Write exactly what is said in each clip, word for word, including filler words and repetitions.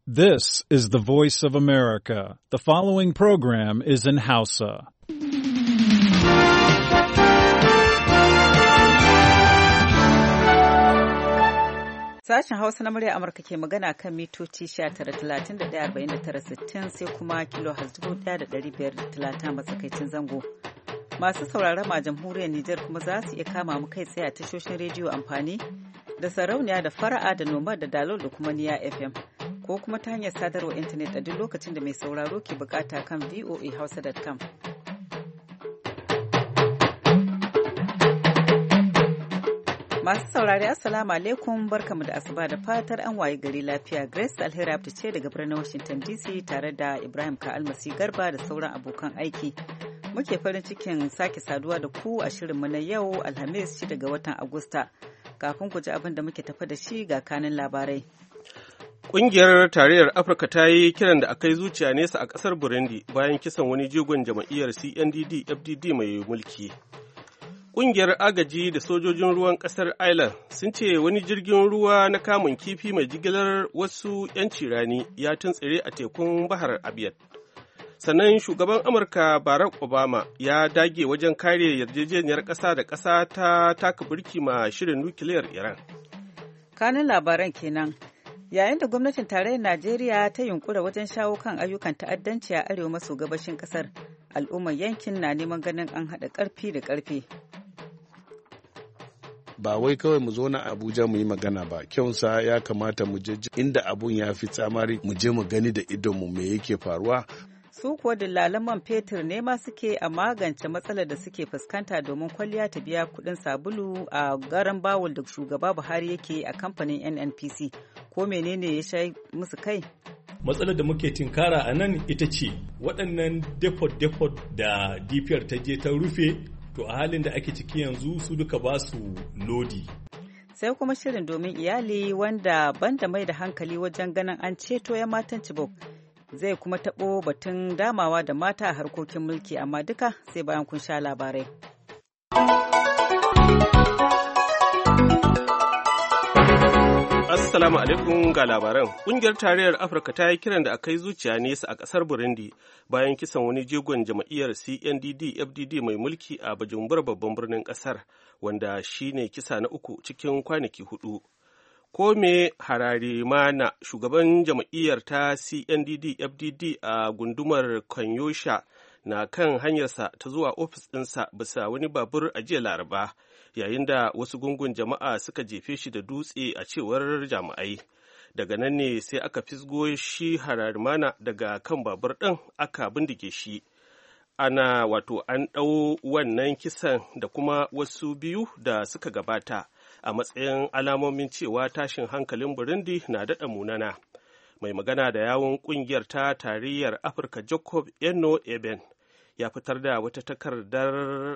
This is the voice of America. The following program is in Hausa. Sashen Hausa na murya Amurka ke magana kan mitoci tara talatin da ɗaya arba'in da tara sittin sai kuma kilo dubu ɗaya da ɗari biyar da talatin matsakaicin zango. Masu sauraron a jamhuriyar Nijar kuma za su iya kama mu kai tsaye a tashoshin rediyo amfani da sarauniya da fara'a da noma da dalol da kuma niya F M. Ko kuma ta hanyar sadarwar intanet a duk lokacin da mai sauraro ke bukata kan v o a hausa dot com. Masu saurari assalamu alaikum barkamu da asuba da fatar an waye gari lafiya. Grace Alheri Abdu ce daga birnin Washington D C tare da Ibrahim Ka'almasi Garba da sauran abokan aiki. Muke farin cikin sake saduwa da ku a shirinmu na yau Alhamis shi daga watan Agusta. Kafin ku ji abin da muke tafa da shi ga kanin labarai. Ƙungiyar Tarayyar Afirka ta yi kiran da aka yi zuciya nesa a ƙasar Burundi bayan kisan wani jigon jam'iyyar C N D D F D D mai mulki. Ƙungiyar agaji da sojojin ruwan ƙasar Ireland sun ce wani jirgin ruwa na kamun kifi mai jigilar wasu 'yanci rani ya tuntsire a tekun Bahar Abiyat. Sannan shugaban Amurka Barack Obama ya dage wajen kare yarjejeniyar ƙasa da ƙasa ta taka birki ma shirin nukiliyar Iran. Kanin labaran kenan. Yayin da gwamnatin tarayyar Najeriya ta yunkura wajen shawo kan ayyukan ta'addanci a arewa maso gabashin kasar, al'ummar yankin na neman ganin an haɗa ƙarfi da ƙarfe. Ba wai kawai mu zo na Abuja mu yi magana ba, kyaunsa ya kamata mu je inda abun ya fi tsamari mu je mu gani da idonmu me yake faruwa. Su kuwa dillalan man fetur ne ma suke a magance matsalar da suke fuskanta domin kwalliya ta biya kuɗin sabulu a garan bawul da shugaba Buhari yake a kamfanin N N P C. Ko menene ya sha musu kai? Matsalar da muke tinkara a nan ita ce waɗannan depot-depot da D P R ta je ta rufe, to a halin da ake ciki yanzu su duka ba su lodi. Sai kuma shirin domin iyali wanda banda mai da hankali wajen ganin an ceto ya matan Chibok. Zai kuma taɓo batun damawa da mata a harkokin mulki, amma duka sai bayan kun sha labarai. Assalamu alaikum ga labaran. Ƙungiyar Tarayyar Afirka ta yi kiran da aka yi zuciya nesa a ƙasar Burundi bayan kisan wani jigon jam'iyyar C N D D F D D mai mulki a Bujumbura babban birnin ƙasar, wanda shi ne kisa na uku cikin kwanaki hudu. Kome Hararimana, shugaban jam'iyyar ta C N D D F D D a gundumar Kanyosha, na kan hanyarsa ta zuwa ofis ɗinsa bisa wani babur a jiya Laraba, yayin da wasu gungun jama'a suka jefe shi da dutse a cewar jami'ai. Daga nan ne sai aka fisgo shi Hararimana daga kan babur ɗin aka bindige shi. Ana wato an ɗau wannan kisan da kuma wasu biyu da suka gabata a matsayin alamomin cewa tashin hankalin Burundi na daɗa munana. Mai magana da yawun ƙungiyar ta Tarayyar Afirka Jacob Eno Eben ya fitar da wata takardar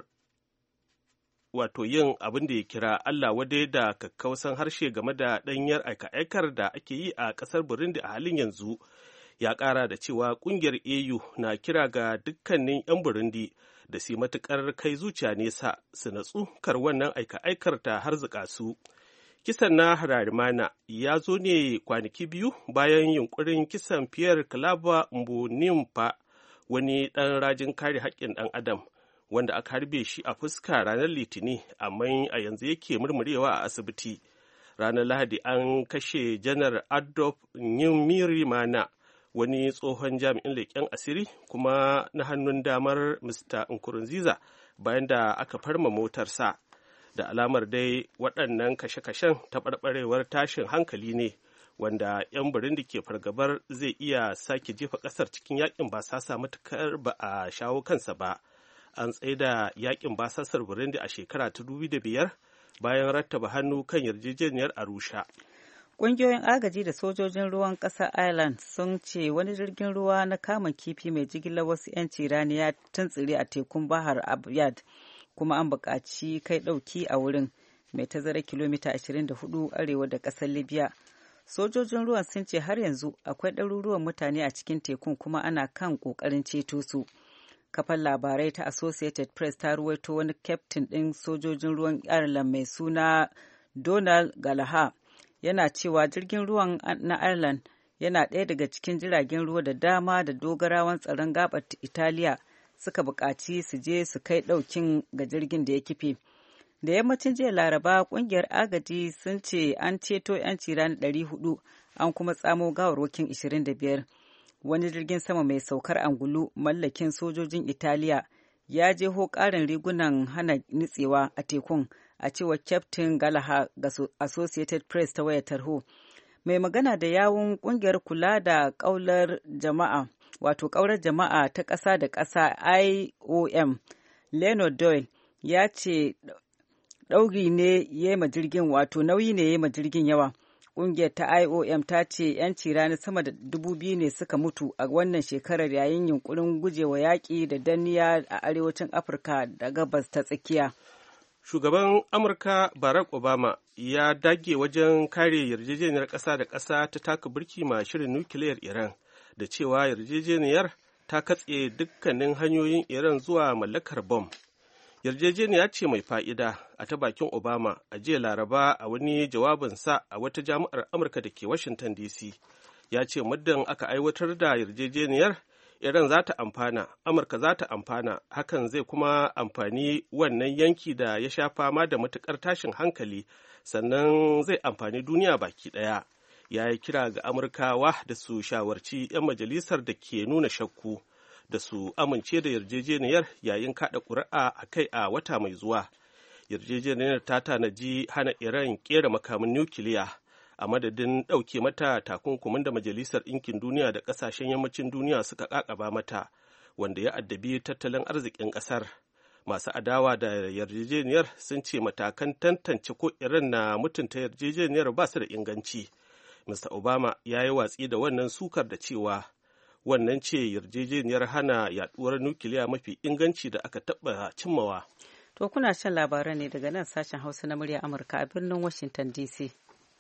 wato yin abin da ya kira Allah wadai da kakkausan harshe game da ɗanyar aika-aikar da ake yi a ƙasar Burundi a halin yanzu. Ya ƙara da cewa ƙungiyar A U na kira ga dukkanin 'yan Burundi da su matuƙar kai zuciya nesa su natsu kar wannan aika-aikar ta harzuka su. Kisan na Hararimana ya zo ne kwanaki biyu bayan yunkurin kisan Pierre Claver Mbonimpa, wani ɗan rajin kare haƙƙin ɗan adam wanda aka harbe shi a fuska ranar Litini, amma a yanzu yake murmurewa a asibiti. Ranar Lahadi an kashe Janar Adolf Nyirimana, wani tsohon jami'in leƙen asiri kuma na hannun damar Mister Nkurunziza, bayan da aka farma motarsa. Da alamar dai waɗannan kashe-kashen taɓarɓarewar tashin hankali ne wanda 'yan Burundi ke fargabar zai iya sake jefa ƙasar cikin yaƙin basasa matuƙar ba a shawo kansa ba. An tsaida yaƙin basasar Burundi a shekara ta dubu da biyar bayan rattaba hannu kan yarjejeniyar Arusha. Ƙungiyoyin agaji da sojojin ruwan ƙasar Ireland sun ce wani jirgin ruwa na kamun kifi mai jigilar wasu 'yanci rani ya tuntsire a tekun Bahar Abiyad, kuma an buƙaci kai ɗauki a wurin mai tazarar kilomita ashirin da hudu arewa da ƙasar Libya. Sojojin ruwan sun ce har yanzu akwai ɗaruruwan mutane a cikin tekun kuma ana kan ƙoƙarin ceto su. Kafar labarai ta Associated Press ta ruwaito wani kyaftin ɗin sojojin ruwan Ireland mai suna Donald Gallagher yana cewa jirgin ruwan na Ireland yana ɗaya daga cikin jiragen ruwa da dama da dogarawan tsaron gabar Italiya suka buƙaci su je su kai ɗaukin ga jirgin da ya kife. Da yammacin jiya Laraba, ƙungiyar agaji sun ce an ceto 'yanci rani ɗari hudu, an kuma tsamo gawarwakin ashirin da biyar. Wani jirgin sama mai saukar angulu mallakin sojojin Italiya ya jeho ƙarin rigunan hana nitsewa a tekun, a cewar Captain Gallagher ga Associated Press ta wayar tarho. Mai magana da yawun ƙungiyar kula da ƙaular jama'a, wato ƙaurar jama'a ta ƙasa da ƙasa I O M, Leonard Doyle, ya ce ɗauri ne ya ma jirgin, wato nauyi ne ya ma jirgin yawa. Ƙungiyar ta I O M ta ce 'yanci rani sama da dubu biyu ne suka mutu a wannan shekarar yayin yunkurin gujewa yaƙi da danniya a arewacin Afirka da gabas ta tsakiya. Shugaban Amurka Barack Obama ya dage wajen kare yarjejeniyar ƙasa da ƙasa ta taka birki ma shirin nukiliyar Iran, da cewa yarjejeniyar ta katse dukkanin hanyoyin Iran zuwa mallakar bom. Yarjejeniya ce mai fa'ida, a ta bakin Obama a jiya Laraba a wani jawabinsa a wata jami'ar Amurka da ke Washington D C. Ya ce muddin aka aiwatar da yarjejeniyar, Iran za ta amfana, Amurka za ta amfana, hakan zai kuma amfani wannan yanki da ya sha fama da matuƙar tashin hankali, sannan zai amfani duniya baki ɗaya. Ya yi kira ga Amurkawa da su shawarci 'yan majalisar da ke nuna shakku da su amince da yarjejeniyar yayin kaɗa ƙuri'a a kai a wata mai zuwa. Yarjejeniyar ta tanaji hana Iran ƙera makamin nukiliya a madadin ɗauke mata takunkumin da Majalisar Ɗinkin Duniya da ƙasashen yammacin duniya suka ƙaƙaba mata, wanda ya addabi tattalin arzikin ƙasar. Masu adawa da yarjejeniyar sun ce matakan tantance ko Iran na mutunta yarjejeniyar ba su da inganci. Mister Obama ya yi watsi da wannan sukar da cewa wannan ce yarjejeniyar hana yaduwar nukiliya mafi inganci da aka taɓa cimmawa. To kuna shan labaran ne daga nan sashen Hausa na murya Amurka a birnin Washington D C.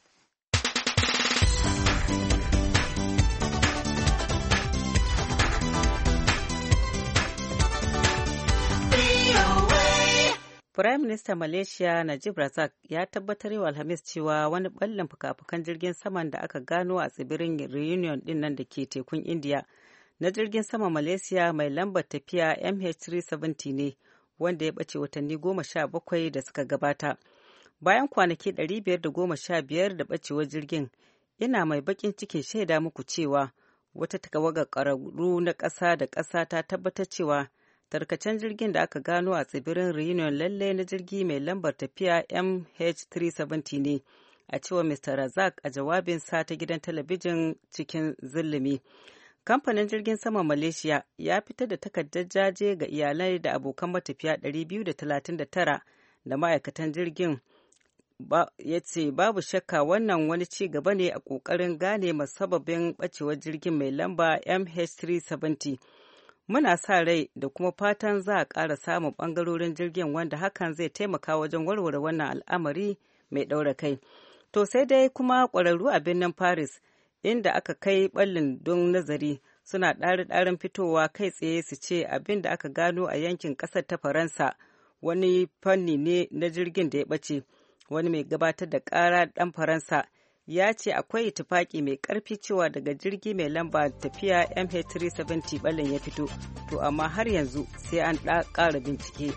Firayim Minista Malaysia Najib Razak ya tabbatar wa Alhamis cewa wani ɓallon fuka-fukan jirgin saman da aka gano a tsibirin Reunion din nan da ke tekun India na jirgin sama Malaysia mai lambar tafiya M H three seventy ne, wanda ya ɓace watanni goma sha bakwai da suka gabata. Bayan kwanaki ɗari biyar da goma sha biyar da ɓacewar jirgin, ina mai baƙin cikin shaida muku cewa wata tawagar ƙwararru na ƙasa da ƙasa ta tabbatar cewa tarkacen jirgin da aka gano a tsibirin Reunion lalle na jirgi mai lambar tafiya M H three seventy ne, a cewa Mister Razak a jawabinsa ta gidan talabijin cikin zulumi. Kamfanin jirgin sama Malaysia ya fitar da takardar jaje ga iyalai da abokan matafiya ɗari biyu da talatin da tara da ma'aikatan jirgin. Ya ce babu shakka wannan wani ci gaba ne a ƙoƙarin gane masababin ɓacewar jirgin mai lamba M H three seventy. Muna sa rai da kuma fatan za a ƙara samun ɓangarorin jirgin wanda hakan zai taimaka wajen warware wannan al'amari mai ɗaura kai. To sai dai kuma ƙwararru a birnin Paris, inda aka kai ɓallin don nazari, suna ɗari-ɗarin fitowa kai tsaye su ce abin da aka gano a yankin ƙasar ta Faransa wani fanni ne na jirgin da ya ɓace. Wani mai gabatar da ƙara ɗan Faransa ya ce akwai itifaki mai ƙarfi cewa daga jirgi mai lamba tafiya M H three seventy ɓallin ya fito, to amma har yanzu sai an ƙara bincike.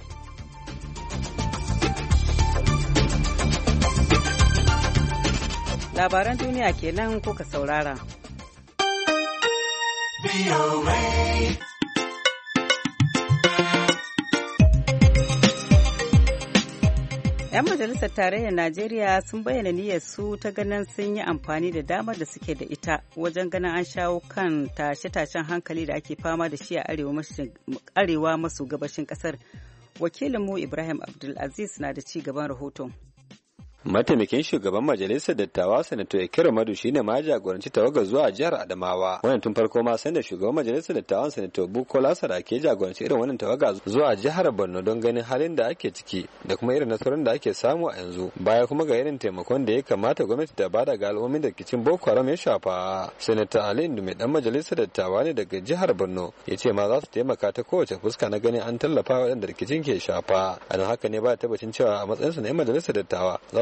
Labaran duniya kenan kuka saurara. 'Yan majalisar tarayyar Najeriya sun bayyana niyyar su ta ganin sun yi amfani da damar da suke da ita wajen ganin an shawo kan tashe-tashen hankali da ake fama da shi a arewa maso gabashin kasar. Wakilinmu Ibrahim Abdulaziz na da ci gaban rahoton. Mataimakin shugaban majalisar dattawa sanato Ekere Madu shine ma jagoranci tawagar zuwa jihar Adamawa. Wannan tun farko ma sanda shugaban majalisar dattawan sanato Bukola Saraki jagoranci irin wannan tawaga zuwa jihar Borno don ganin halin da ake ciki da kuma irin nasarorin da ake samu a yanzu. Baya kuma ga irin taimakon da ya kamata gwamnati ta bada ga al'ummin da kicin Boko Haram ya shafa. Sanata Ali Ndume dan majalisar dattawa ne daga jihar Borno ya ce ma za su taimaka ta kowace fuska na ganin an tallafa waɗanda rikicin ke shafa. A don haka ne ba tabbacin cewa a matsayinsu na 'yan majalisar dattawa za su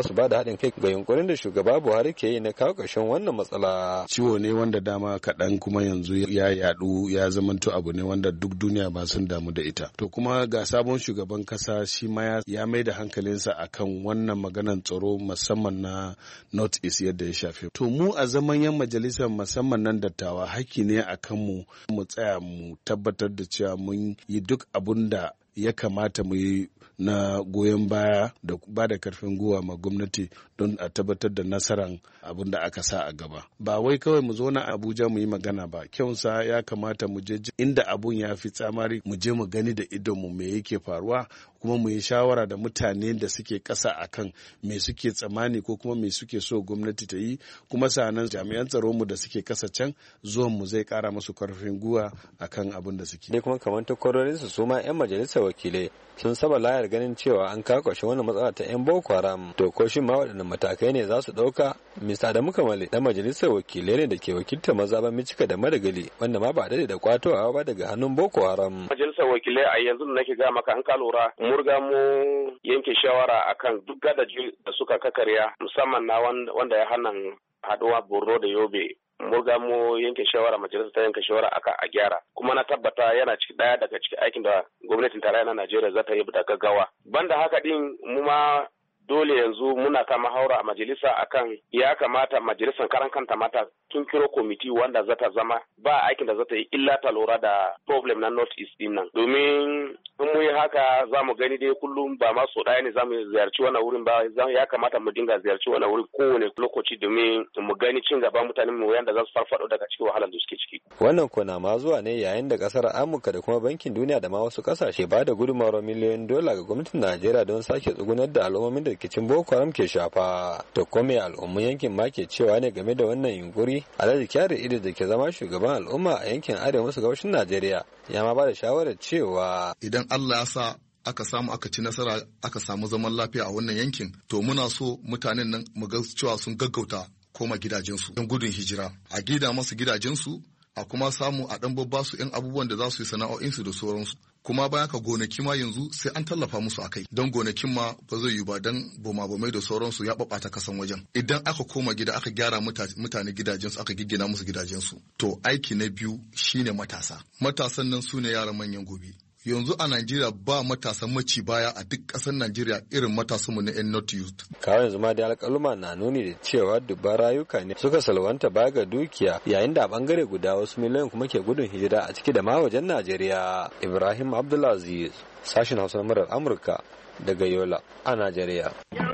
su ba da haɗin kai ga yunkurin da shugaba Buhari ke yi na kawo ƙarshen wannan matsala. Ciwo ne wanda dama kaɗan kuma yanzu ya yaɗu ya zamanto abu ne wanda duk duniya ba sun damu da ita. To kuma ga sabon shugaban kasa shi ma ya mai da hankalinsa akan wannan maganan tsaro musamman na North East yadda ya shafe. To mu a zaman yan majalisar musamman nan dattawa haƙƙi ne akan mu mu tsaya mu tabbatar da cewa mun yi duk abun da ya kamata mu yi na goyon baya da ba da karfin gwiwa ma gwamnati don a tabbatar da nasarar abin da aka sa a gaba. Ba wai kawai mu zo na Abuja mu yi magana ba, kyaunsa ya kamata mu je inda abun ya fi tsamari mu je mu gani da idonmu me yake faruwa, kuma mu yi shawara da mutane da suke ƙasa akan me suke tsammani ko kuma me suke so gwamnati ta yi, kuma sanan jami'an tsaron mu da suke ƙasa can zuwan mu zai ƙara musu karfin gwiwa akan abin da suke. Dai kuma kamar takwarorin su su ma 'yan majalisar wakilai sun saba layar ganin cewa an kawo ƙarshen wannan matsala ta 'yan Boko Haram. To ko shin ma waɗannan matakai ne za su ɗauka? Mista Adamu Kamale na majalisar wakilai ne da ke wakiltar mazaɓan Micika da Madagali wanda ma ba daɗe da kwatowa ba daga hannun Boko Haram. Majalisar wakilai a yanzu da nake ga maka an ka lura mun riga mu yanke shawara akan duk gadaji da suka kakarya musamman na wanda ya hana haɗuwa Borno da Yobe. Mun ga mu yanke shawara majalisar ta yanke shawara aka a gyara, kuma na tabbata yana ciki daya daga cikin aikin da gwamnatin tarayya na Najeriya za ta yi da gaggawa. Banda haka din mu ma dole yanzu muna ta mahaura a majalisa akan ya kamata majalisar karan kanta mata tun kiro komiti wanda za ta zama ba aikin da za ta yi illa ta lura da problem na North East din nan. Domin in mu yi haka za mu gani dai kullum ba ma so ɗaya ne za mu ziyarci wannan wurin ba, ya kamata mu dinga ziyarci wannan wurin kowane lokaci domin mu gani cin gaban mutanen mu yanda za su farfado daga cikin wahalar da suke ciki. Wannan kona ma zuwa ne yayin da kasar Amurka da kuma bankin duniya da ma wasu kasashe ba da gudunmawar miliyoyin dola ga gwamnatin Najeriya don sake tsugunar da al'ummomin da rikicin Boko Haram ke shafa. To kome al'umman yankin ma ke cewa ne game da wannan yunkuri? Alhaji Kyari Idris da ke zama shugaban al'umma a yankin arewa maso gabashin Najeriya ya ma ba da shawarar cewa idan Allah ya sa aka samu aka ci nasara aka samu zaman lafiya a wannan yankin, to muna so mutanen nan mu ga cewa sun gaggauta koma gidajensu don gudun hijira, a gida masu gidajensu, a kuma samu a dan babba su yan abubuwan da za su yi sana'o'insu da sauransu. Kuma bayan ka gonaki ma yanzu sai an tallafa musu akai don gonakin ma ba zai yi ba don boma-bomai da sauransu ya babata kasan wajen. Idan aka koma gida aka gyara mutane gidajensu aka giggina musu gidajensu, to aiki na biyu shine matasa. Matasan nan su ne yaran manyan gobe. Yanzu a Najeriya ba matasan maci baya a duk ƙasar Najeriya irin matasanmu na 'yan North Youth. Kawai yanzu ma da alƙaluma na nuni da cewa dubban rayuka ne suka salwanta baya ga dukiya, yayin da a bangare guda wasu miliyan kuma ke gudun hijira a ciki da ma wajen Najeriya. Ibrahim Abdulaziz, sashen Hausa na murar Amurka daga Yola a Najeriya.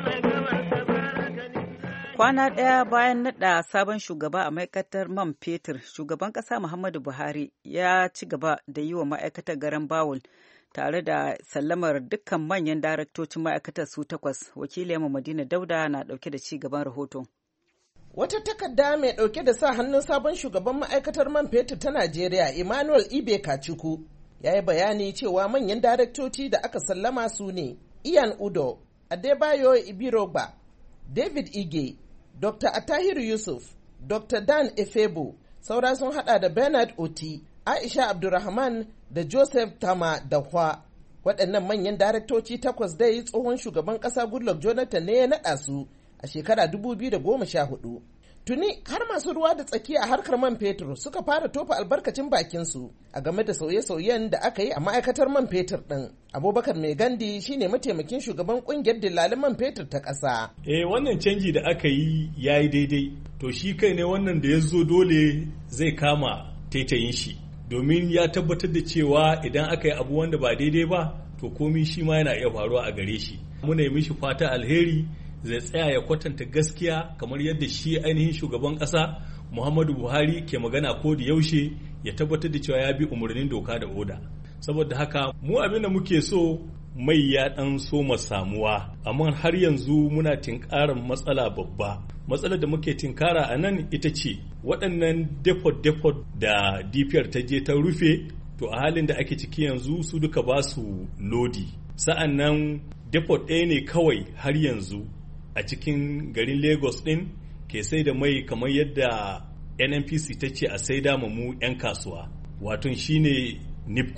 Kwana ɗaya bayan naɗa sabon shugaba a ma'aikatar man fetur, shugaban ƙasa Muhammadu Buhari ya ci gaba da yi wa ma'aikatar garan bawul tare da sallamar dukkan manyan daraktocin ma'aikatar su takwas. Wakiliyarmu Madina Dauda na ɗauke da ci gaban rahoton. Wata takarda mai ɗauke da sa hannun sabon shugaban ma'aikatar man fetur ta Najeriya, Emmanuel Ibe Kachuku, ya yi bayani cewa manyan daraktoci da aka sallama su ne Ian Udo, Adebayo Ibirogba, David Ige, Doctor Atahiru Yusuf, Doctor Dan Efebo, saura sun hada da Bernard Oti, Aisha Abdurrahman da Joseph Tama Dahwa. Waɗannan manyan daraktoci takwas dai tsohon shugaban ƙasa Goodluck Jonathan ne ya naɗa su a shekara dubu biyu da goma sha hudu. Tuni har masu ruwa da tsaki a harkar man fetur suka fara tofa albarkacin bakinsu a game da sauye-sauyen da aka yi a ma'aikatar man fetur ɗin. Abubakar Mai Gandi shine mataimakin shugaban ƙungiyar dillalin man fetur ta ƙasa. Eh wannan canji da aka yi ya yi daidai. To shi kai ne wannan da ya zo dole zai kama taitayin shi. Domin ya tabbatar da cewa idan aka yi abu wanda ba daidai ba, to komi shi ma yana iya faruwa a gare shi. Muna yi mishi fata alheri, zai tsaya ya kwatanta gaskiya kamar yadda shi ainihin shugaban ƙasa Muhammadu Buhari ke magana ko da yaushe, ya tabbatar da cewa ya bi umarnin doka da oda. Saboda haka mu abin da muke so mai ya ɗan so samuwa, amma har yanzu muna tinkarar matsala babba. Matsalar da muke tinkara a nan ita ce waɗannan depot-depot da D P R ta je ta rufe, to a halin da ake ciki yanzu su duka ba su lodi. Sa'an nan depot ɗaya ne kawai har yanzu a cikin garin Lagos ɗin ke sai da mai kamar yadda N N P C ta ce a sai da mu 'yan kasuwa, wato shine Nipco.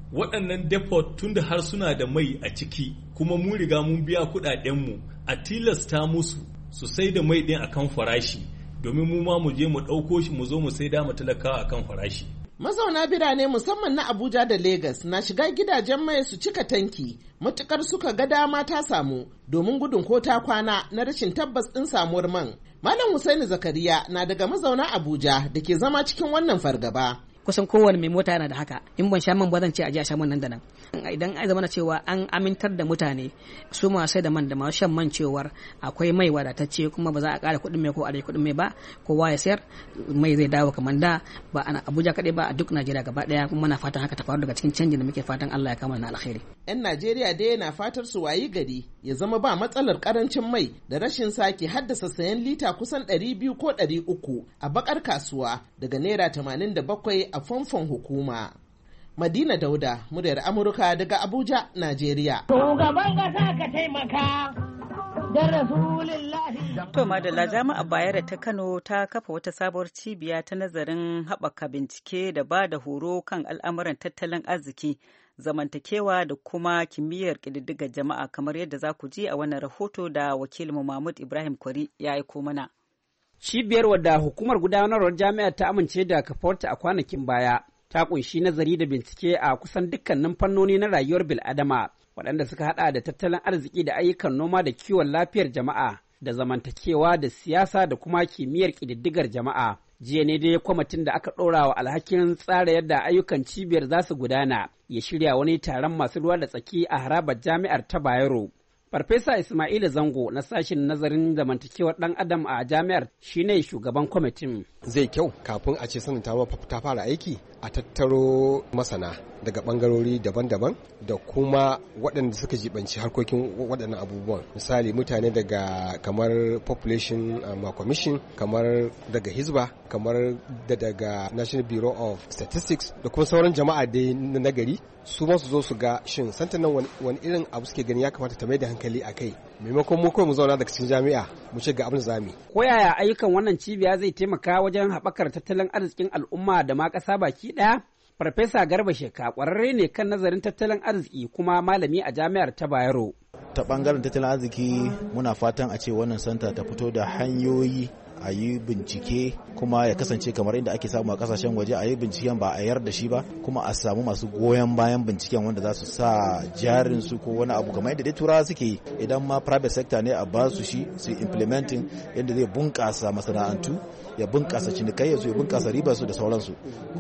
waɗannan depot tun da har suna da mai a ciki kuma mun riga mun biya kuɗaɗenmu a tilasta musu su sai da mai ɗin akan farashi domin mu ma mu je mu ɗauko shi mu zo mu sai da mu talakawa akan farashi. Mazauna birane musamman na Abuja da Legas na shiga gidajen mai su cika tanki matukar suka ga dama ta samu domin gudun ko ta kwana na rashin tabbas ɗin samuwar man. Malam Hussaini Zakariya na daga mazauna Abuja da ke zama cikin wannan fargaba. Kusan kowane mai mota yana da haka, in ban sha man ba zan ce a ji a sha man nan da nan. Idan ai zama cewa an amintar da mutane su masu sai da man da masu shan man cewar akwai mai wadatacce kuma ba za a ƙara kuɗin mai ko a rage kuɗin mai ba, kowa ya sayar mai zai dawo kamar da ba a Abuja kaɗai ba a duk Najeriya gaba ɗaya, kuma muna fatan haka ta faru daga cikin canjin da muke fatan Allah ya kama na alkhairi. 'Yan Najeriya dai na fatar su wayi gari ya zama ba matsalar karancin mai da rashin sake haddasa sayan lita kusan ɗari biyu ko ɗari uku a bakar kasuwa daga naira tamanin da bakwai a famfon hukuma. Madina Dauda, muryar Amurka daga Abuja, Najeriya. Shugaban kasa ka taimaka da Rasulullahi. To Madalla, jami'a Bayero ta Kano ta kafa wata sabuwar cibiya ta nazarin haɓaka bincike da ba da horo kan al'amuran tattalin arziki, zamantakewa da kuma kimiyyar ƙididdigar jama'a, kamar yadda za ku ji a wannan rahoto da wakilinmu Mahmud Ibrahim Kwari ya aiko mana. Cibiyar wadda hukumar gudanarwar jami'ar ta amince da kafarta a kwanakin baya ta kunshi nazari da bincike a kusan dukkanin fannoni na rayuwar bil'adama waɗanda suka hada da tattalin arziki da ayyukan noma da kiwon lafiyar jama'a da zamantakewa da siyasa da kuma kimiyyar ƙididdigar jama'a. Jiya ne dai kwamitin da aka ɗora wa alhakin tsara yadda ayyukan cibiyar za su gudana ya shirya wani taron masu ruwa da tsaki a harabar jami'ar ta Bayero. Farfesa Ismaila Zango na sashen nazarin zamantakewar ɗan adam a jami'ar shine shugaban kwamitin. Zai kyau kafin a ce sanin ta fara aiki a tattaro masana daga ɓangarori daban-daban da kuma waɗanda suka jibanci harkokin waɗannan abubuwan. Misali mutane daga kamar Population um, Commission, kamar daga Hizba, kamar da daga National Bureau of Statistics da kuma sauran jama'a dai na nagari su ma su zo su ga shin santan nan wani irin abu suke gani ya kamata ta mai da hankali a kai maimakon mu kawai mu zauna daga cikin jami'a mu ce ga abin zami. Ko yaya ayyukan wannan cibiya zai taimaka wajen haɓakar tattalin arzikin al'umma da ma ƙasa baki ɗaya? Farfesa Garba Sheka ƙwararre ne kan nazarin tattalin arziki kuma malami a jami'ar ta Bayero. Ta ɓangaren tattalin arziki muna fatan a ce wannan santa ta fito da hanyoyi a yi bincike kuma ya kasance kamar inda ake samu a kasashen waje a yi binciken ba a yar da shi ba kuma a samu masu goyon bayan binciken wanda za su sa jarin su ko wani abu kamar yadda dai turawa suke yi idan ma private sector ne a ba su shi su implementing yadda zai bunkasa masana'antu ya bunkasa cinikayya su ya bunkasa ribar su da sauransu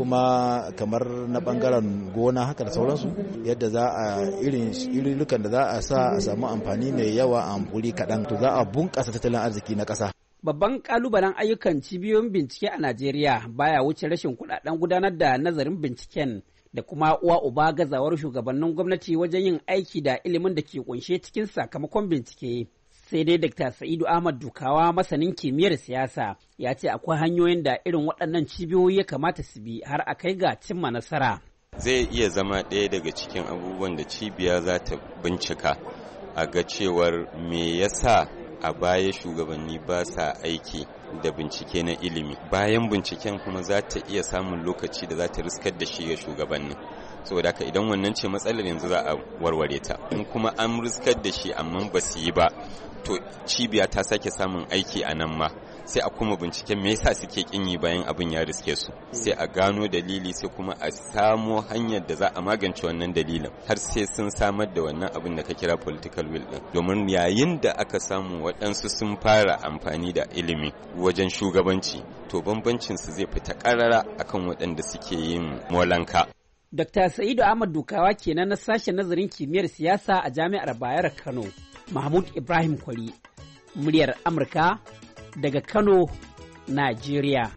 kuma kamar na bangaren gona haka da sauransu yadda za a irin irilukan da za a sa a samu amfani mai yawa a amfuri kaɗan to za a bunkasa tattalin arziki na ƙasa. Babban kalubalen ayyukan cibiyoyin bincike a Najeriya baya wuce rashin kuɗaɗen gudanar da nazarin binciken da kuma uwa uba gazawar shugabannin gwamnati wajen yin aiki da ilimin da ke kunshe cikin sakamakon bincike. Sai dai Dokta Sa'idu Ahmad Dukawa masanin kimiyyar siyasa ya ce akwai hanyoyin da irin waɗannan cibiyoyi ya kamata su bi har a kai ga cimma nasara. Zai iya zama ɗaya daga cikin abubuwan da cibiya za ta bincika a ga cewar me yasa a baya shugabanni ba sa aiki da bincike na ilimi bayan binciken kuma za ta iya samun lokaci da za ta riskar da shi ga shugabanni saboda haka idan wannan ce matsalar yanzu za a warware ta in kuma an riskar da shi amma ba su yi ba to cibiya ta sake samun aiki a nan ma sai a kuma binciken me yasa suke kin yi bayan abin ya riske su sai a gano dalili sai kuma a samo hanyar da za a magance wannan dalilin har sai sun samar da wannan abin da ka kira political will din domin yayin da aka samu waɗansu sun fara amfani da ilimi wajen shugabanci to bambancin su zai fita karara akan waɗanda suke yin molanka. Dokta Sa'idu Ahmad Dukawa kenan na sashen nazarin kimiyyar siyasa a Jami'ar Bayero Kano. Mahmud Ibrahim Kwari, muryar Amurka daga Kano, Najeriya.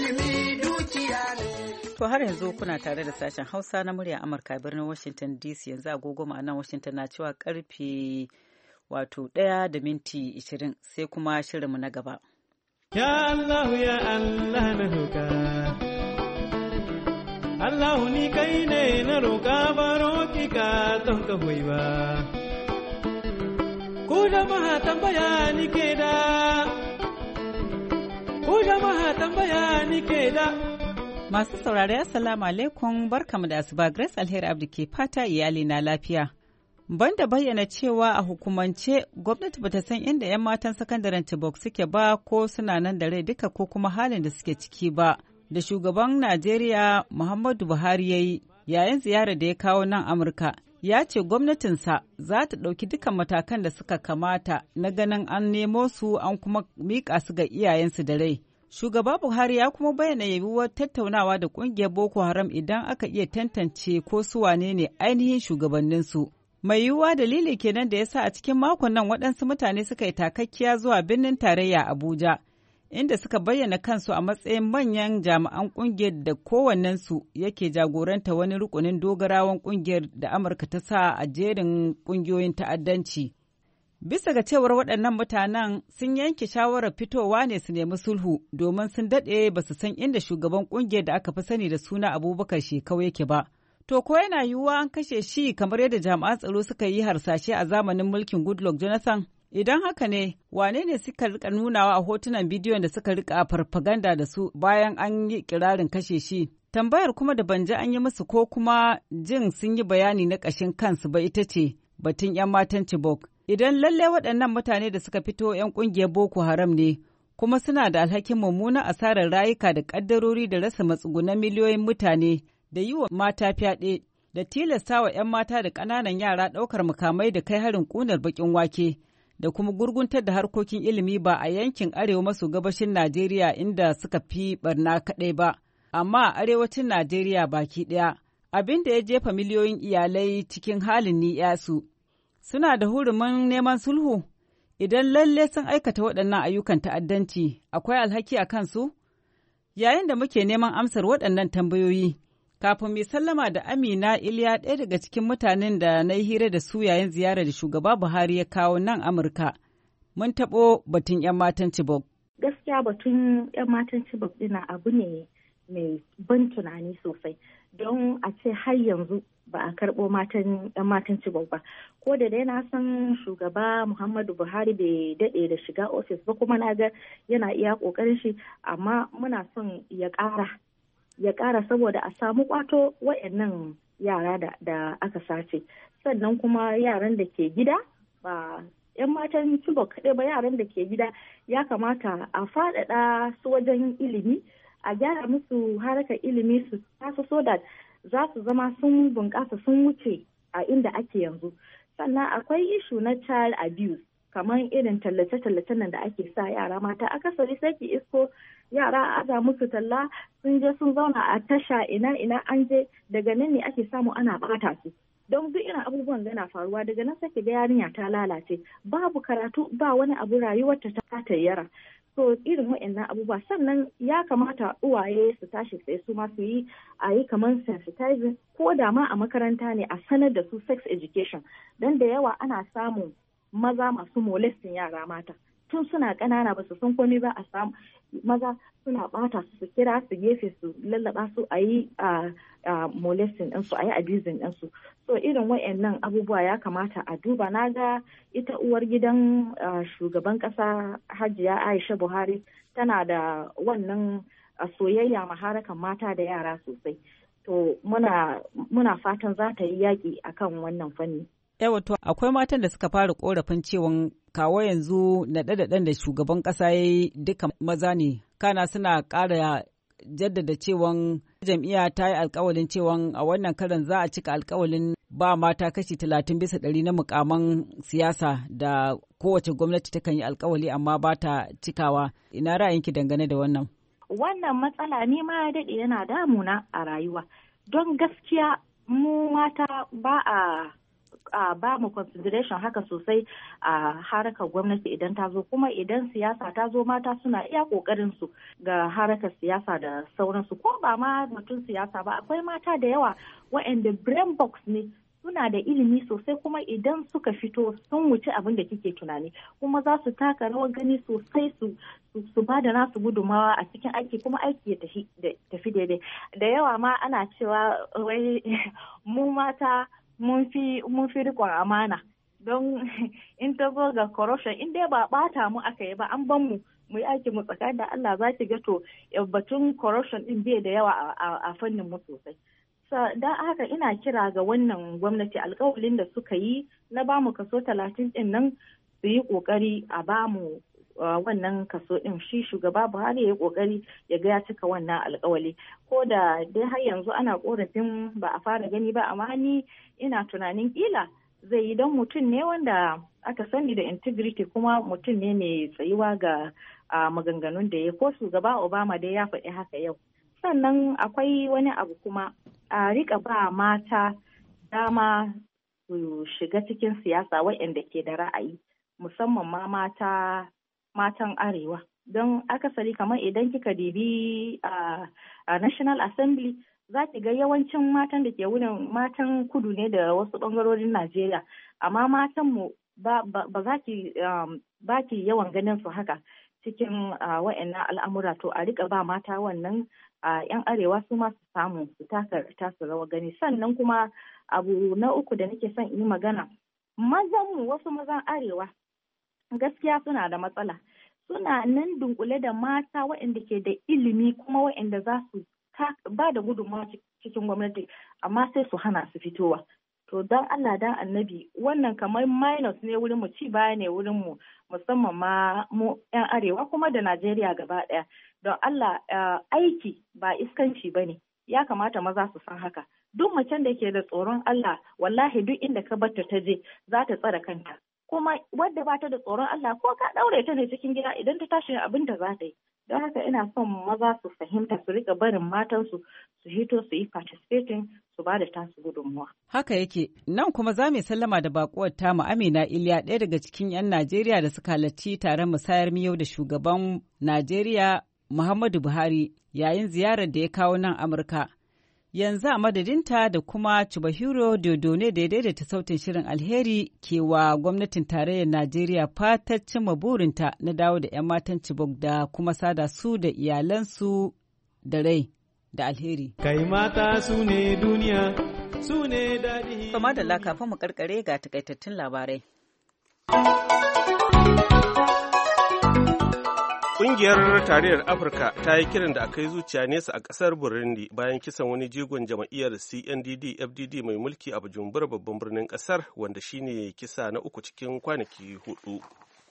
To har yanzu kuna tare da sashen Hausa na muryar Amurka birnin Washington D C yanzu agogo ma'anan Washington na cewa karfe wato ɗaya da minti ishirin sai kuma shirinmu na gaba. Ya Allah ya Allah na roƙa. Allah ni kai ne na roƙa baro ki ka don ka hoyi ba. Ku jama'a tambaya ni ke da, ku jama'a tambaya ni ke da. Masu saurari assalamu alaikum barkamu da asuba Grace Alheri Abdi ke fata iyali na lafiya. Banda bayyana cewa a hukumance gwamnati bata san inda 'yan matan sakandaren Chibok suke ba ko suna nan da rai duka ko kuma halin da suke ciki ba. Da shugaban Najeriya Muhammadu Buhari ya yi yayin ziyarar da ya kawo nan Amurka. Ya ce gwamnatinsa za ta ɗauki dukkan matakan da suka kamata na ganin an nemo su an kuma miƙa su ga iyayensu da rai. Shugaba Buhari ya kuma bayyana yiwuwar tattaunawa da ƙungiyar Boko Haram idan aka iya tantance ko su wane ne ainihin shugabanninsu. Mai yiwuwa dalili kenan da ya sa a cikin makon nan waɗansu mutane suka yi takakkiya zuwa birnin tarayya Abuja, inda suka bayyana kansu a matsayin manyan jami'an ƙungiyar da kowannensu yake jagoranta wani rukunin dogarawan ƙungiyar da Amurka ta sa a jerin ƙungiyoyin ta'addanci. Bisa ga cewar waɗannan mutanen sun yanke shawarar fitowa ne su nemi sulhu domin sun daɗe ba su san inda shugaban ƙungiyar da aka fi sani da suna Abubakar Shekau yake ba. To ko yana yiwuwa an kashe shi kamar yadda jami'an tsaro suka yi harsashe a zamanin mulkin Goodluck Jonathan? Idan haka ne, wane ne suka rika nunawa a hotunan bidiyon da suka rika farfaganda da su bayan an yi kirarin kashe shi? Tambayar kuma da ban ji an yi musu ko kuma jin sun yi bayani na ƙashin kansu ba ita ce batun 'yan matan Chibok. Idan lalle waɗannan mutane da suka fito 'yan ƙungiyar Boko Haram ne, kuma suna da alhakin mummunan asarar rayuka da ƙaddarori da rasa matsugunan miliyoyin mutane da yi wa mata fyaɗe, da tilasta wa 'yan mata da ƙananan yara ɗaukar mukamai da kai harin ƙunar baƙin wake, da kuma gurguntar da harkokin ilimi ba a yankin arewa maso gabashin Najeriya inda suka fi barna kaɗai ba, amma a arewacin Najeriya baki ɗaya, abin da ya jefa miliyoyin iyalai cikin halin ni'yasu. Suna da hurumin neman sulhu? Idan lalle sun aikata waɗannan ayyukan ta'addanci, akwai alhaki a kansu? Yayin da muke neman amsar waɗannan tambayoyi, kafin mai sallama da Amina Iliya ɗaya daga cikin mutanen da na yi hira da su yayin ziyarar da shugaba Buhari ya kawo nan Amurka, mun taɓo batun 'yan matan Chibok. Gaskiya batun 'yan matan Chibok ɗina abu ne mai ban tunani sosai, don a ce har yanzu ba a karɓo matan 'yan matan Chibok ba. Ko da dai na san shugaba Muhammadu Buhari bai daɗe da shiga ofis ba, kuma na ga yana iya ƙoƙarin shi, amma muna son ya ƙara ya ƙara saboda a samu ƙwato waɗannan yara da, da aka sace. Sannan kuma yaran da ke gida ba 'yan matan Chibok kaɗai ba, yaran da ke gida ya kamata a faɗaɗa su wajen ilimi, a gyara musu harkar ilimi su tasu so da za su zama sun bunƙasa sun wuce a inda ake yanzu. Sannan akwai ishu na child abuse, kamar irin tallace-tallace nan da ake sa yara mata. Akasari sai ki isko yara aza musu talla sun je sun zauna a tasha ina ina an je, daga nan ne ake samu ana bata su. Don duk irin abubuwan da na faruwa daga nan sai ga yarinya ta lalace, babu karatu ba wani abu, rayuwarta ta tayyara. So irin waɗannan abubuwa, sannan ya kamata uwaye su tashi sai su ma su yi a yi kamar sensitizing, ko da ma a makaranta ne a sanar da su sex education, don da yawa ana samun maza masu molestin yara mata tun suna ƙanana, ba su san komai ba. A samu maza suna bata su, su kira su gefe su lallaba su a yi molestin ɗinsu, a yi abusing ɗinsu. So irin waɗannan abubuwa ya kamata a duba. Na ga ita uwar gidan shugaban ƙasa Hajiya Aisha Buhari tana da wannan soyayya maharakan mata da yara sosai. To muna, muna fatan za ta yi yaƙi akan wannan fanni. Yawato akwai matan da suka fara korafin cewa kawo yanzu naɗe-naɗen da shugaban ƙasa ya yi duka maza ne, kana suna ƙara jaddada cewa jam'iyya ta yi alkawalin cewa a wannan karan za a cika alkawalin ba mata kashi talatin bisa ɗari na mukaman siyasa da kowace gwamnati takan yi alkawali amma ba ta cikawa. Ina ra'ayinki dangane da wannan? Wannan matsala ne ma daɗe yana damuna a rayuwa, don gaskiya mu mata ba a Uh, ba mu consideration haka sosai a uh, harakar gwamnati idan ta zo, kuma idan siyasa ta zo mata suna iya kokarin su ga harakar siyasa da sauransu. Ko ba ma mutum siyasa ba, akwai mata da yawa waɗanda brain box ne, suna da ilimi sosai, kuma idan suka fito sun wuce abin da kike tunani, kuma za su taka rawar gani sosai, su su ba da nasu gudumawa a cikin aiki, kuma aiki ya tafi daidai. Da yawa ma ana cewa wai mu mata mun fi mun fi riƙon amana, don in ta zo ga corruption in dai ba bata mu aka yi ba an ban mu mu yi aiki mu tsakanin da Allah za ki ga to batun corruption din bai da yawa a fannin mu sosai. Don haka ina kira ga wannan gwamnati alkawalin da suka yi na ba mu kaso talatin din nan su yi kokari a ba mu wannan kaso din shi shugaba Buhari ya yi kokari ya ga ya cika wannan alkawali ko da dai har yanzu ana korafin ba a fara gani ba amma ni ina tunanin kila zai yi don mutum ne wanda aka sani da integrity kuma mutum ne mai tsayuwa ga maganganun da ya ko shugaba Obama dai ya faɗi haka yau. Sannan akwai wani abu kuma a rika ba mata dama su shiga cikin siyasa waɗanda ke da ra'ayi musamman ma mata matan arewa don akasari kamar idan kika dibi a National Assembly za ki ga yawancin matan da ke wurin matan kudu ne da wasu bangarorin Najeriya amma matan mu ba za ki ba ki yawan ganin su haka cikin wa'annan al'amura to a rika ba mata wannan yan arewa su ma su samu su taka tasu rawa gani. Sannan kuma abu na uku da nake son yi magana mazan mu wasu mazan arewa gaskiya suna da matsala suna nan dunkule da mata waɗanda ke da ilimi kuma waɗanda za su ba da gudunmawa cikin gwamnati amma sai su hana su fitowa. To don Allah dan annabi wannan kamar minus ne wurin mu ci baya ne wurin mu musamman ma mu yan arewa kuma da Najeriya gaba ɗaya. Don Allah aiki ba iskanci ba ne ya kamata maza su san haka. Duk macen da ke da tsoron Allah wallahi duk inda ka barta ta je za ta tsare kanta. Kuma wadda ba ta da tsoron Allah ko ka ɗaure ta ne cikin gida idan ta tashi abin da za ta yi. Don haka ina son maza su fahimta su rika barin matansu su hito su yi participating su ba da tasu gudunmuwa. Haka yake nan kuma za mu sallama da bakuwar tamu Amina Iliya ɗaya daga cikin 'yan Najeriya da suka halarci taron musayar miyau da shugaban Najeriya Muhammadu Buhari yayin ziyarar da ya kawo nan Amurka. Yanzu a madadinta da kuma Chubahiro Dodone da ya daidaita sautin shirin alheri ke wa gwamnatin tarayyar Najeriya fatar cimma burinta na dawo da 'yan matan Chibok da kuma sada su da iyalansu da rai da alheri. Kai mata su ne duniya, su ne daɗi. Sama da lakafin mu karkare ga takaitattun labarai. Ƙungiyar Tarayyar Afirka ta yi kiran da aka yi zuciya nesa a ƙasar Burundi bayan kisan wani jigon jam'iyyar C N D D F D D mai mulki a Bujumbura babban birnin ƙasar wanda shine kisa na uku cikin kwanaki hudu.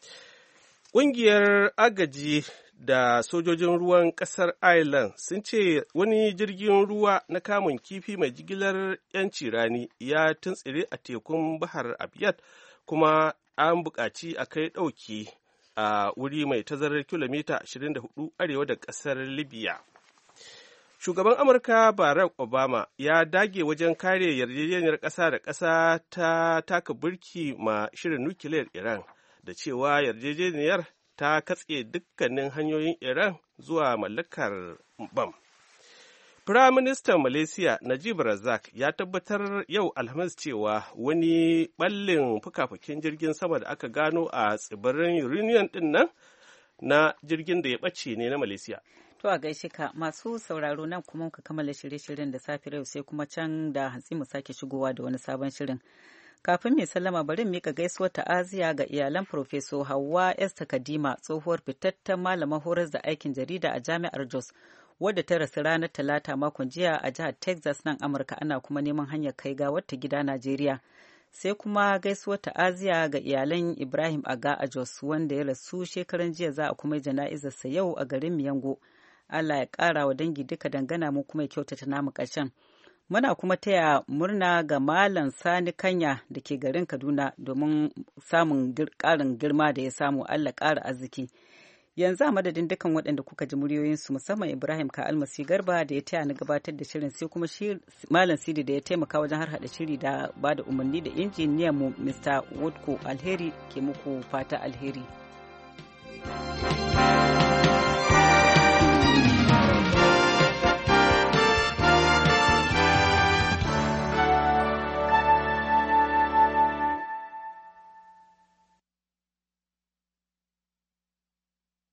Ƙungiyar agaji da sojojin ruwan ƙasar Ireland sun ce wani jirgin ruwa na kamun kifi mai jigilar 'yanci rani ya tuntsire a tekun Bahar Abiyat kuma an buƙaci a kai ɗauki a wuri mai tazarar kilomita ashirin da hudu arewa da ƙasar Libya. Shugaban Amurka Barack Obama ya dage wajen kare yarjejeniyar ƙasa da ƙasa ta taka burki ma shirin nukiliyar Iran da cewa yarjejeniyar ta katse dukkanin hanyoyin Iran zuwa mallakar bam. Firaministan Malaysia Najib Razak ya tabbatar yau Alhamis cewa wani ɓallin fuka-fukin jirgin sama da aka gano a tsibirin Reunion ɗin nan na jirgin da ya ɓace ne na Malaysia. To a gaishe ka masu sauraro nan kuma muka kammala shirye-shiryen da safe yau sai kuma can da hantsi mu sake shigowa da wani sabon shirin. Kafin mai sallama bari mika gaisuwar ta'aziya ga iyalan Profeso Hauwa Esther Kadima tsohuwar fitattun malamar horar da aikin jarida a Jami'ar Jos. Wadda ta rasu ranar Talata makon jiya a jihar Texas nan Amurka ana kuma neman hanyar kai gawar ta gida Najeriya. Sai kuma gaisuwar ta'aziya ga iyalan Ibrahim Aga a Jos wanda ya rasu shekaran jiya za a kuma jana'izarsa yau a garin Miyango. Allah ya ƙara wa dangi duka dangana mu kuma ya kyautata namu ƙarshen. Muna kuma taya murna ga Malam Sani Kanya da ke garin Kaduna domin samun ƙarin girma da ya samu Allah ƙara arziki. Yanzu a madadin dukan waɗanda kuka ji muryoyinsu musamman Ibrahim ka almasi garba da ya taya na gabatar da shirin sai kuma Malam Sidi da ya taimaka wajen har hada shiri da ba da umarni da injiniyan mu Mister Woodko Alheri ke muku fata alheri.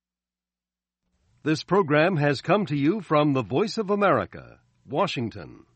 This program has come to you from the Voice of America, Washington.